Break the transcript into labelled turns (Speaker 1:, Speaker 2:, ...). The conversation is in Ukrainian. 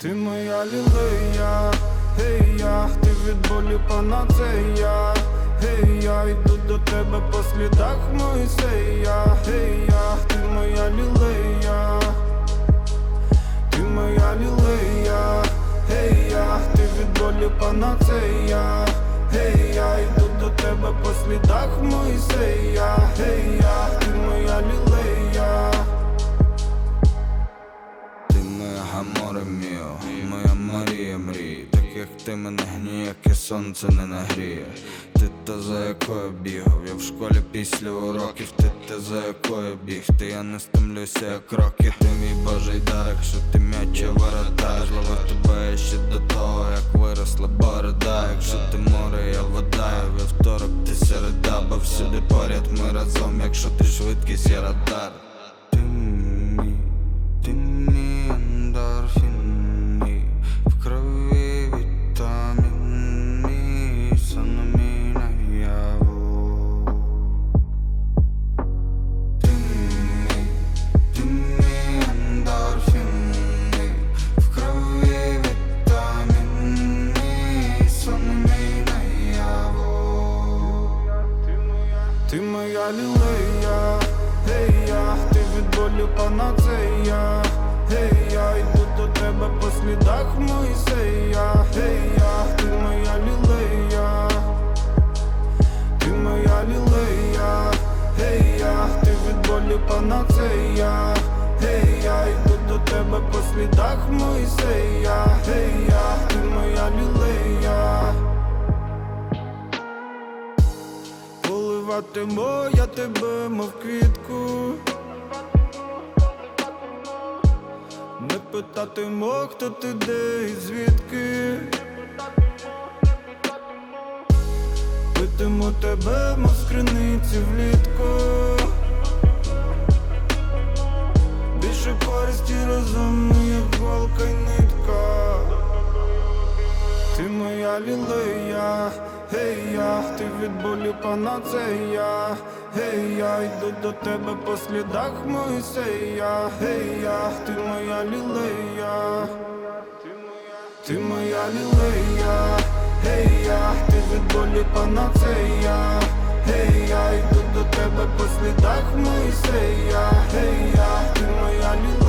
Speaker 1: Ти моя лілея, гей я, ти від болі панацея. Гей я, йду до тебе по слідах Мойсея. Гей я, ти моя лілея, ти моя лілея. Гей я, ти від болі панацея. Гей я, йду до тебе по слідах Мойсея. Гей я, ти моя лілея.
Speaker 2: Ти моя Аморе міо, моя Марія мрій. Так як ти мене ніяке сонце не нагріє. Ти та за якою бігав, я в школі після уроків. Ти та за якою бігти, я не стомлюся як роки. Ти мій божий дар, якщо ти м'яче воротар. Зловив тебе ще до того, як виросла борода. Якщо ти море, я вода, я вівторок, ти середа. Бо всюди поряд ми разом, якщо ти швидкість, я радар. Ти мій ендорфін, мій в крові вітамін, мій сон мій наяву. Ти мій ендорфін, мій в крові вітамін, мій сон мій наяву.
Speaker 1: Ти моя лілея, гей я, ти від болі панацея. Гей я, йду до тебе по слідах Мойсея. Гей я, ти моя лілея, ти моя лілея. Гей я, ти від болі панацея. Гей я, йду до тебе по слідах Мойсея. Гей я, ти моя лілея. Поливатиму я тебе, мов квітку. Не питатиму, хто ти, де і звідки. Питиму тебе, мов з криниці влітку. Більше користі разом, як голка й нитка. Ти моя лілея, гей я, ти від болі панацея. Гей я, йду до тебе по слідах Мойсея. Гей я, ти моя лілея, ти моя лілея. Гей я, ти від болі панацея. Гей я, йду до тебе по слідах Мойсея. Гей я, ти моя лілея.